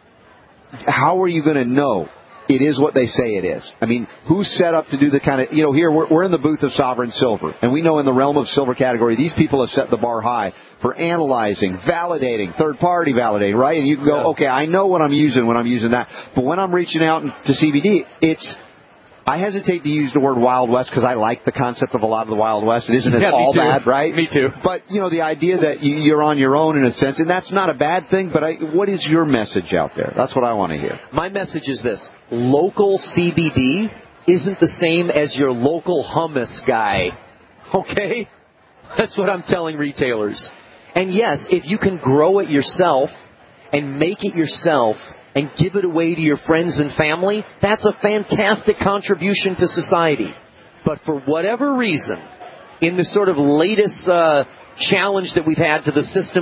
how are you going to know it is what they say it is? I mean, who's set up to do the kind of, here we're in the booth of Sovereign Silver, and we know in the realm of silver category, these people have set the bar high for analyzing, validating, third-party validating, right? And you can go, okay, I know what I'm using when I'm using that. But when I'm reaching out to CBD, I hesitate to use the word Wild West because I like the concept of a lot of the Wild West. It isn't all bad, right? Me too. But, the idea that you're on your own in a sense, and that's not a bad thing, but what is your message out there? That's what I want to hear. My message is this. Local CBD isn't the same as your local hummus guy. Okay? That's what I'm telling retailers. And yes, if you can grow it yourself and make it yourself and give it away to your friends and family, that's a fantastic contribution to society. But for whatever reason, in the sort of latest challenge that we've had to the system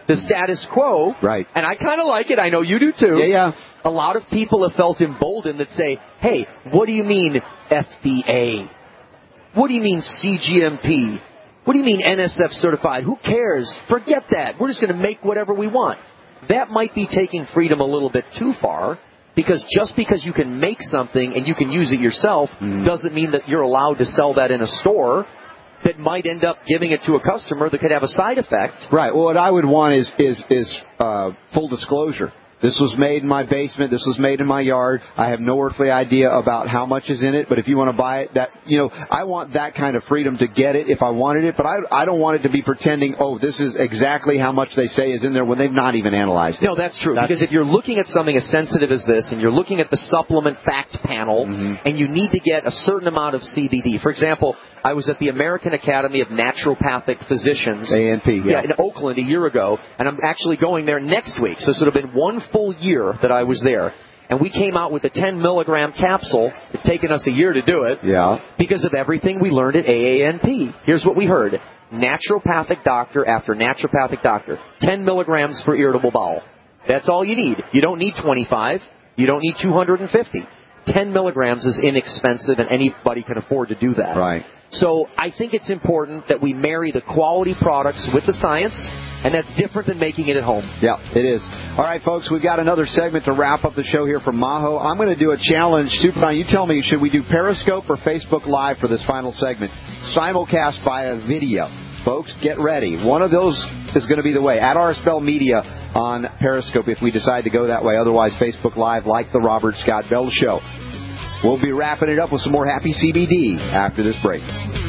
the status quo. Right. And I kind of like it. I know you do too. Yeah. A lot of people have felt emboldened that say, hey, what do you mean FDA? What do you mean CGMP? What do you mean NSF certified? Who cares? Forget that. We're just going to make whatever we want. That might be taking freedom a little bit too far, because just because you can make something and you can use it yourself doesn't mean that you're allowed to sell that in a store that might end up giving it to a customer that could have a side effect. Right. Well, what I would want is full disclosure. This was made in my basement. This was made in my yard. I have no earthly idea about how much is in it, but if you want to buy it, I want that kind of freedom to get it if I wanted it, but I don't want it to be pretending, this is exactly how much they say is in there when they've not even analyzed it. No, that's true, because if you're looking at something as sensitive as this, and you're looking at the supplement fact panel, and you need to get a certain amount of CBD. For example, I was at the American Academy of Naturopathic Physicians. ANP, in Oakland a year ago, and I'm actually going there next week, so this would have been one full year that I was there. And we came out with a 10 milligram capsule. It's taken us a year to do it. Yeah. Because of everything we learned at AANP. Here's what we heard. Naturopathic doctor after naturopathic doctor. 10 milligrams for irritable bowel. That's all you need. You don't need 25. You don't need 250. 10 milligrams is inexpensive, and anybody can afford to do that. Right. So I think it's important that we marry the quality products with the science, and that's different than making it at home. Yeah, it is. All right, folks, we've got another segment to wrap up the show here from Maho. I'm going to do a challenge. Superman, you tell me, should we do Periscope or Facebook Live for this final segment? Simulcast via video. Folks, get ready. One of those is going to be the way. At RS Bell Media on Periscope if we decide to go that way. Otherwise, Facebook Live like the Robert Scott Bell Show. We'll be wrapping it up with some more happy CBD after this break.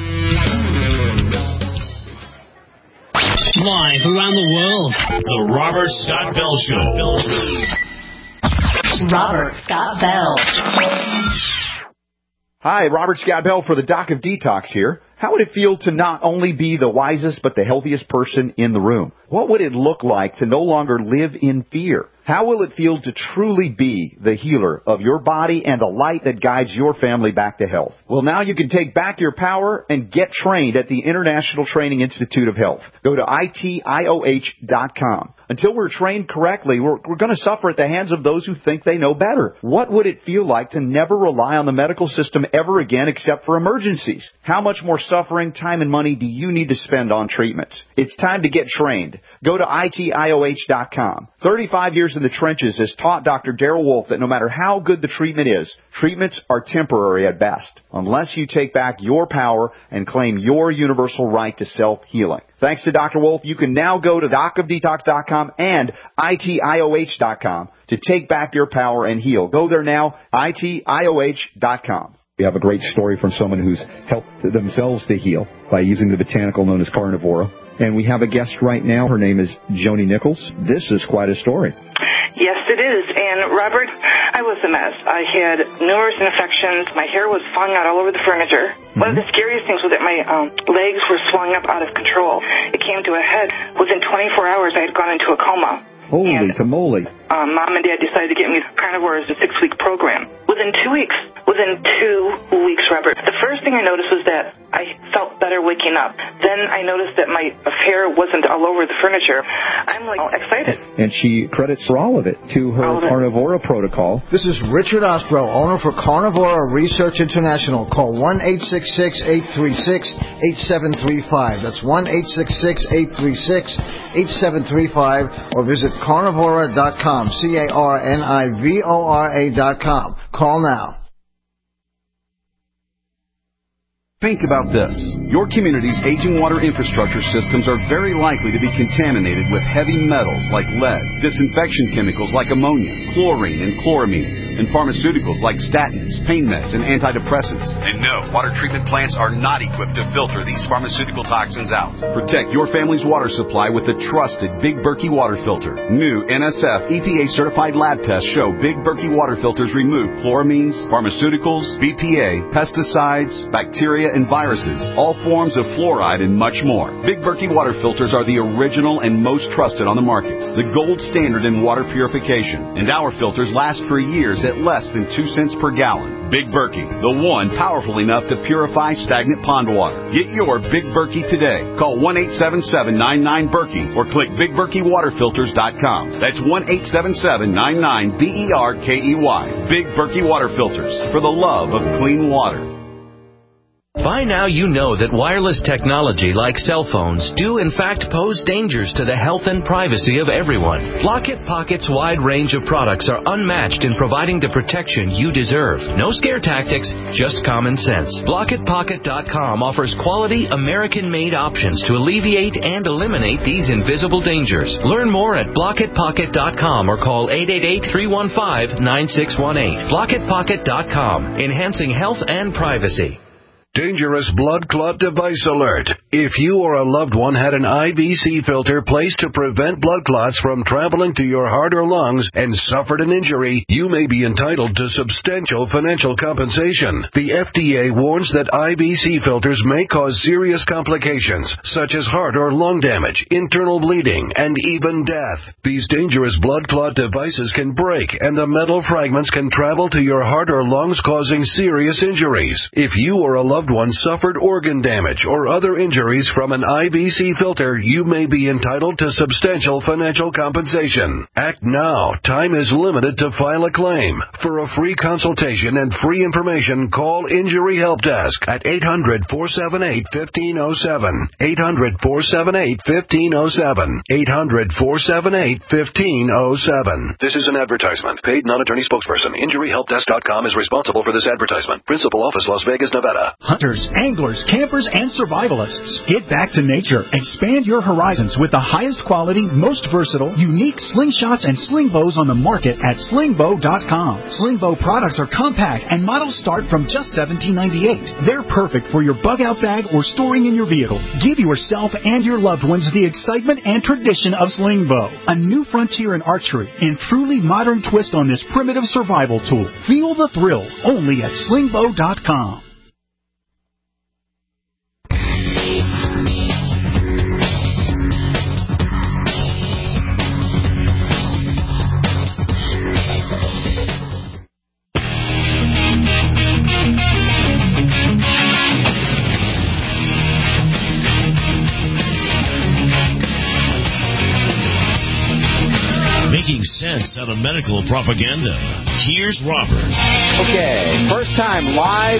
Live around the world, the Robert Scott Bell Show. Robert Scott Bell. Hi, Robert Scott Bell for the Doc of Detox here. How would it feel to not only be the wisest but the healthiest person in the room? What would it look like to no longer live in fear? How will it feel to truly be the healer of your body and the light that guides your family back to health? Well, now you can take back your power and get trained at the International Training Institute of Health. Go to ITIOH.com. Until we're trained correctly, we're going to suffer at the hands of those who think they know better. What would it feel like to never rely on the medical system ever again except for emergencies? How much more suffering, time, and money do you need to spend on treatments? It's time to get trained. Go to ITIOH.com. 35 years in the trenches has taught Dr. Darrell Wolfe that no matter how good the treatment is, treatments are temporary at best, unless you take back your power and claim your universal right to self-healing. Thanks to Dr. Wolfe, you can now go to docofdetox.com and ITIOH.com to take back your power and heal. Go there now, ITIOH.com. We have a great story from someone who's helped themselves to heal by using the botanical known as Carnivora. And we have a guest right now. Her name is Joni Nichols. This is quite a story. Yes, it is. And, Robert, I was a mess. I had numerous infections. My hair was falling out all over the furniture. One of the scariest things was that my legs were swelling up out of control. It came to a head. Within 24 hours, I had gone into a coma. Holy tamale. Mom and Dad decided to get me Carnivore as a 6-week program. Within 2 weeks, Robert, the first thing I noticed was that I felt better waking up. Then I noticed that my hair wasn't all over the furniture. I'm excited. And she credits for all of it to her Carnivora protocol. This is Richard Ostro, owner for Carnivora Research International. Call 1-866-836-8735. That's 1-866-836-8735 or visit carnivora.com, CARNIVORA.com. Call now. Think about this. Your community's aging water infrastructure systems are very likely to be contaminated with heavy metals like lead, disinfection chemicals like ammonia, chlorine and chloramines, and pharmaceuticals like statins, pain meds, and antidepressants. And no, water treatment plants are not equipped to filter these pharmaceutical toxins out. Protect your family's water supply with the trusted Big Berkey water filter. New NSF EPA-certified lab tests show Big Berkey water filters remove chloramines, pharmaceuticals, BPA, pesticides, bacteria, and viruses, all forms of fluoride, and much more. Big Berkey water filters are the original and most trusted on the market, the gold standard in water purification, and our filters last for years at less than 2 cents per gallon. Big Berkey, the one powerful enough to purify stagnant pond water. Get your Big Berkey today. Call 1-877-99-BERKEY or click BigBerkeyWaterFilters.com. That's 1-877-99-BERKEY. Big Berkey Water Filters, for the love of clean water. By now you know that wireless technology like cell phones do in fact pose dangers to the health and privacy of everyone. Blockit Pocket's wide range of products are unmatched in providing the protection you deserve. No scare tactics, just common sense. BlockitPocket.com offers quality American-made options to alleviate and eliminate these invisible dangers. Learn more at BlockitPocket.com or call 888-315-9618. BlockitPocket.com, enhancing health and privacy. Dangerous blood clot device alert. If you or a loved one had an IVC filter placed to prevent blood clots from traveling to your heart or lungs and suffered an injury, you may be entitled to substantial financial compensation. The FDA warns that IVC filters may cause serious complications, such as heart or lung damage, internal bleeding, and even death. These dangerous blood clot devices can break, and the metal fragments can travel to your heart or lungs, causing serious injuries. If you or a loved one suffered organ damage or other injuries from an IVC filter, you may be entitled to substantial financial compensation. Act now. Time is limited to file a claim. For a free consultation and free information, call Injury Help Desk at 800-478-1507. 800-478-1507. 800-478-1507. This is an advertisement. Paid non-attorney spokesperson. InjuryHelpDesk.com is responsible for this advertisement. Principal office, Las Vegas, Nevada. Hunters, anglers, campers, and survivalists. Get back to nature. Expand your horizons with the highest quality, most versatile, unique slingshots and sling bows on the market at slingbow.com. Sling bow products are compact and models start from just $17.98. They're perfect for your bug out bag or storing in your vehicle. Give yourself and your loved ones the excitement and tradition of sling bow. A new frontier in archery and truly modern twist on this primitive survival tool. Feel the thrill only at slingbow.com. Making sense out of medical propaganda. Here's Robert. Okay, first time live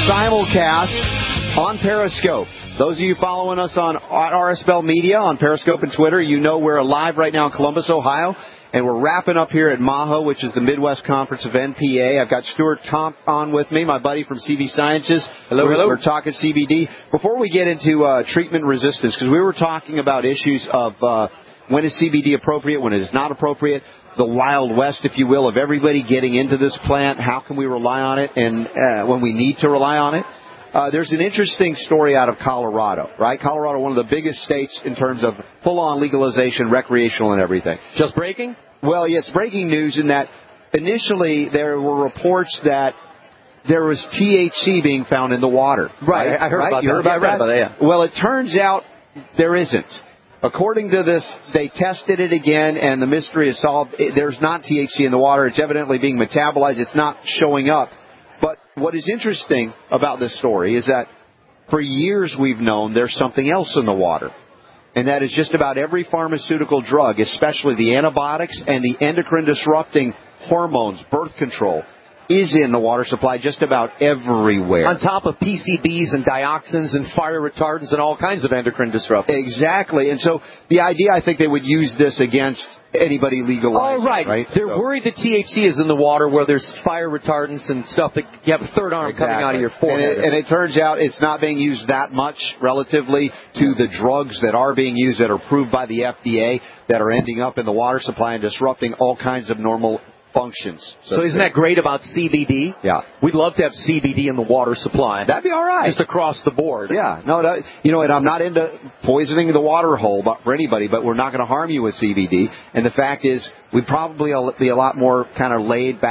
simulcast on Periscope. Those of you following us on RSBell Media on Periscope and Twitter, you know we're live right now in Columbus, Ohio, and we're wrapping up here at MAHO, which is the Midwest Conference of NPA. I've got Stuart Tomp on with me, my buddy from CV Sciences. Hello. We're talking CBD. Before we get into treatment resistance, because we were talking about issues of when is CBD appropriate, when it is not appropriate, the Wild West, if you will, of everybody getting into this plant. How can we rely on it, and when we need to rely on it? There's an interesting story out of Colorado, right? Colorado, one of the biggest states in terms of full-on legalization, recreational and everything. Just breaking? Well, yeah, it's breaking news in that initially there were reports that there was THC being found in the water. Right, I heard about that. I read about that, yeah. Well, it turns out there isn't. According to this, they tested it again, and the mystery is solved. There's not THC in the water. It's evidently being metabolized. It's not showing up. But what is interesting about this story is that for years we've known there's something else in the water. And that is just about every pharmaceutical drug, especially the antibiotics and the endocrine-disrupting hormones, birth control, is in the water supply just about everywhere. On top of PCBs and dioxins and fire retardants and all kinds of endocrine disruptors. Exactly. And so the idea, I think they would use this against anybody legalized. Oh, right. They're worried that THC is in the water where there's fire retardants and stuff that you have a third arm coming out of your forehead. And it turns out it's not being used that much relatively to the drugs that are being used that are approved by the FDA that are ending up in the water supply and disrupting all kinds of normal functions. So isn't that great about CBD? Yeah. We'd love to have CBD in the water supply. That'd be all right. Just across the board. Yeah. No, and I'm not into poisoning the water hole for anybody, but we're not going to harm you with CBD. And the fact is, we'd probably be a lot more kind of laid back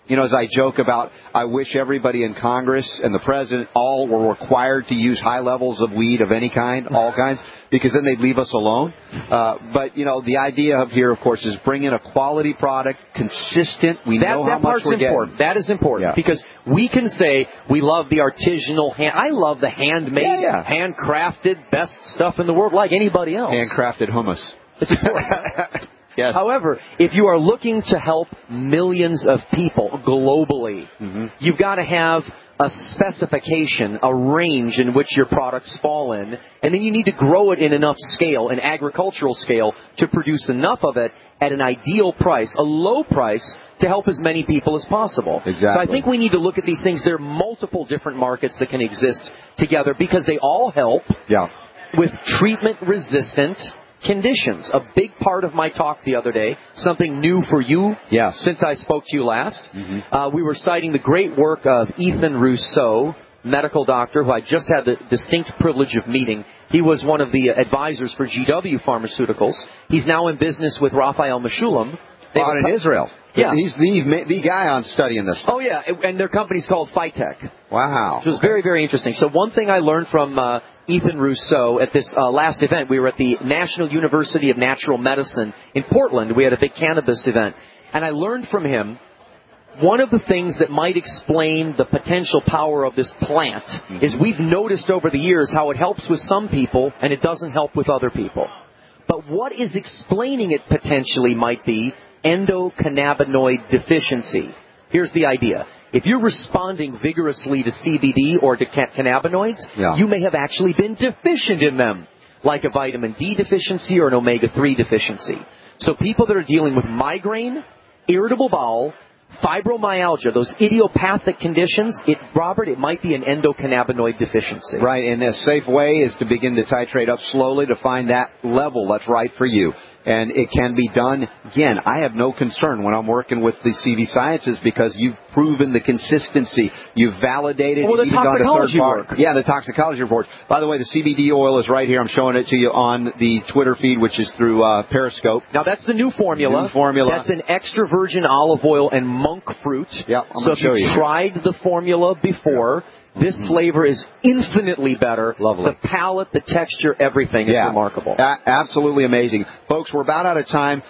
as I joke about, I wish everybody in Congress and the president all were required to use high levels of weed of any kind, all kinds, because then they'd leave us alone. But the idea of here, of course, is bring in a quality product, consistent. We know how much we're getting. That is important because we can say we love the artisanal I love the handmade, handcrafted, best stuff in the world like anybody else. Handcrafted hummus. It's important. Yes. However, if you are looking to help millions of people globally, you've got to have a specification, a range in which your products fall in, and then you need to grow it in enough scale, an agricultural scale, to produce enough of it at an ideal price, a low price, to help as many people as possible. Exactly. So I think we need to look at these things. There are multiple different markets that can exist together because they all help with treatment-resistant conditions. A big part of my talk the other day, something new for you since I spoke to you last, we were citing the great work of Ethan Rousseau, medical doctor, who I just had the distinct privilege of meeting. He was one of the advisors for GW Pharmaceuticals. He's now in business with Raphael Meshulam. Out in Israel. Yeah. He's the guy on studying this stuff. Oh, yeah, and their company's called Phytech. Wow. Which was very, very interesting. So one thing I learned from Ethan Rousseau at this last event, we were at the National University of Natural Medicine in Portland. We had a big cannabis event. And I learned from him one of the things that might explain the potential power of this plant is we've noticed over the years how it helps with some people and it doesn't help with other people. But what is explaining it potentially might be endocannabinoid deficiency. Here's the idea. If you're responding vigorously to CBD or to cannabinoids, you may have actually been deficient in them, like a vitamin D deficiency or an omega-3 deficiency. So people that are dealing with migraine, irritable bowel, fibromyalgia, those idiopathic conditions, Robert, it might be an endocannabinoid deficiency. Right, and a safe way is to begin to titrate up slowly to find that level that's right for you. And it can be done. Again, I have no concern when I'm working with the CV Sciences because you've proven the consistency. You've validated. Well, the toxicology work. Yeah, the toxicology report. By the way, the CBD oil is right here. I'm showing it to you on the Twitter feed, which is through Periscope. Now, that's the new formula. That's an extra virgin olive oil and monk fruit. Yeah, so if you tried the formula before, this flavor is infinitely better. Lovely. The palate, the texture, everything is remarkable. Absolutely amazing. Folks, we're about out of time.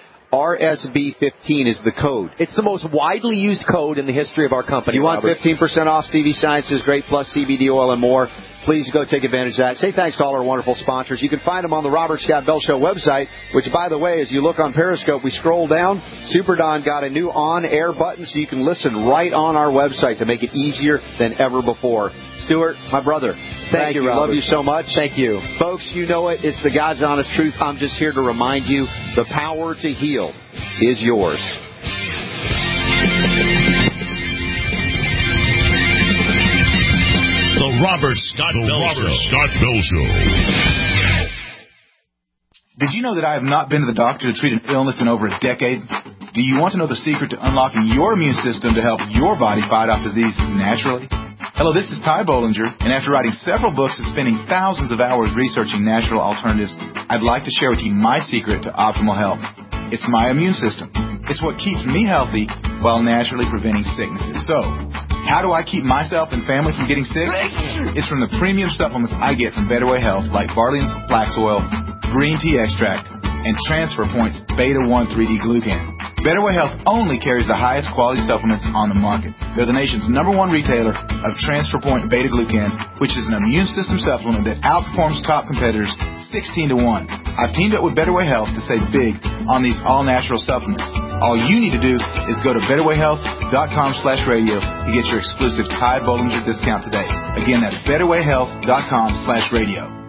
RSB15 is the code. It's the most widely used code in the history of our company. You want 15% off CV Sciences, Great Plus CBD oil, and more. Please go take advantage of that. Say thanks to all our wonderful sponsors. You can find them on the Robert Scott Bell Show website, which, by the way, as you look on Periscope, we scroll down. Super Don got a new on-air button so you can listen right on our website to make it easier than ever before. Stuart, my brother, thank you. Robert. Love you so much. Thank you. Folks, you know it. It's the God's honest truth. I'm just here to remind you the power to heal is yours. The Robert Scott Bell Show. Did you know that I have not been to the doctor to treat an illness in over a decade? Do you want to know the secret to unlocking your immune system to help your body fight off disease naturally? Hello, this is Ty Bollinger, and after writing several books and spending thousands of hours researching natural alternatives, I'd like to share with you my secret to optimal health. It's my immune system. It's what keeps me healthy while naturally preventing sicknesses. So, how do I keep myself and family from getting sick? It's from the premium supplements I get from Better Way Health, like Barley and Flax Oil, Green Tea Extract, and Transfer Points Beta-1 3D Glucan. Better Way Health only carries the highest quality supplements on the market. They're the nation's #1 retailer of Transfer Point Beta Glucan, which is an immune system supplement that outperforms top competitors 16 to 1. I've teamed up with Better Way Health to save big on these all-natural supplements. All you need to do is go to betterwayhealth.com/radio to get your exclusive Ty Bollinger discount today. Again, that's betterwayhealth.com/radio.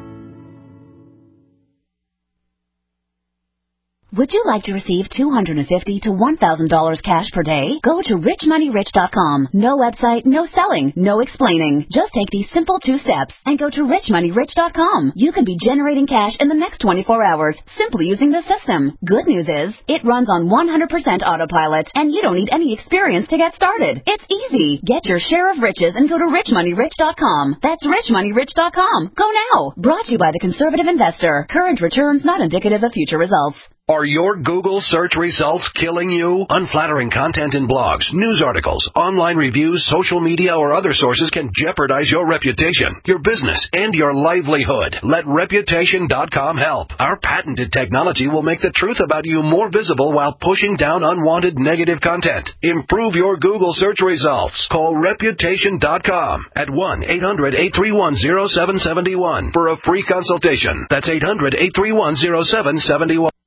Would you like to receive $250 to $1,000 cash per day? Go to richmoneyrich.com. No website, no selling, no explaining. Just take these simple 2 steps and go to richmoneyrich.com. You can be generating cash in the next 24 hours simply using the system. Good news is, it runs on 100% autopilot and you don't need any experience to get started. It's easy. Get your share of riches and go to richmoneyrich.com. That's richmoneyrich.com. Go now. Brought to you by the Conservative Investor. Current returns not indicative of future results. Are your Google search results killing you? Unflattering content in blogs, news articles, online reviews, social media, or other sources can jeopardize your reputation, your business, and your livelihood. Let Reputation.com help. Our patented technology will make the truth about you more visible while pushing down unwanted negative content. Improve your Google search results. Call Reputation.com at 1-800-831-0771 for a free consultation. That's 800-831-0771.